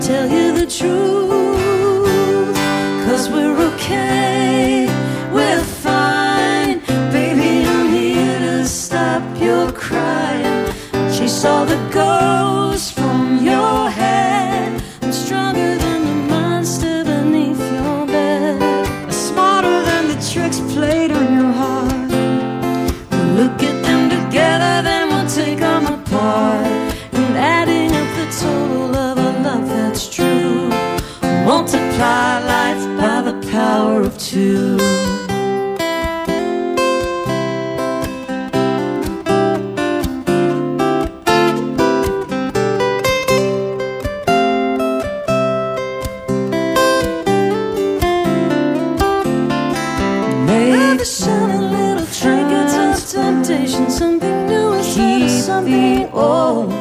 tell you the truth, 'cause we're okay, we're fine. Baby, I'm here to stop your crying. Chase all the ghosts from your head. I'm stronger than the monster beneath your bed. Smarter than the tricks played on your heart. We'll look at them together, then we'll take them apart. And adding up the total of a love that's true, multiply life by the power of two. Maybe shining little trinkets of temptation, something new instead of something old.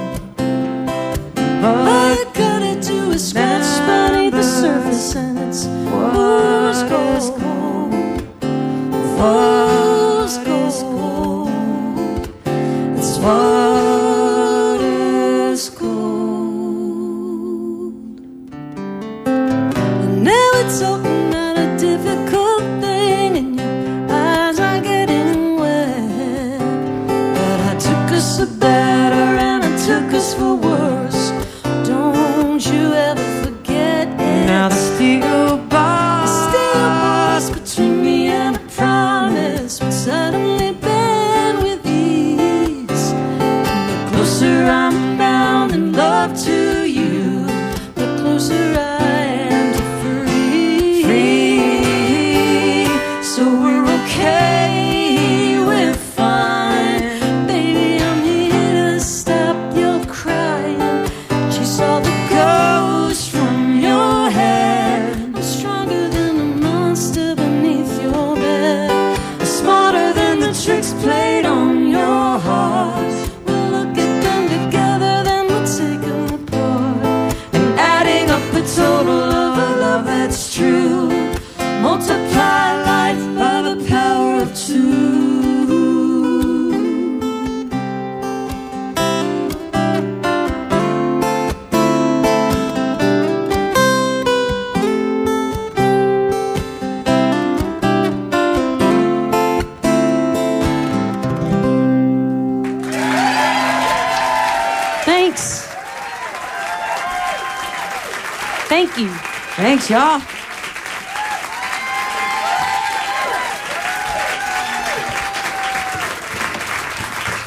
All you gotta do is scratch beneath the surface, and it's fool's gold. Fool's gold. It's what is gold. I never told me not a difficult thing, and your eyes are getting wet. But I took us for better and I took us for worse. Don't you ever forget it. Now the steel bars between me and a promise would suddenly bend with ease. And the closer I'm bound in love to you, the closer I am to free. So we're okay, we're fine. Baby, I'm here to stop your crying. Chase all the ghosts from your head. I'm stronger than the monster beneath your bed. I'm smarter than the tricks played on your heart. We'll look at them together, then we'll take them apart. And adding up the total of a love that's true, multiply life by the power of two. Thanks. Thank you. Thanks, y'all.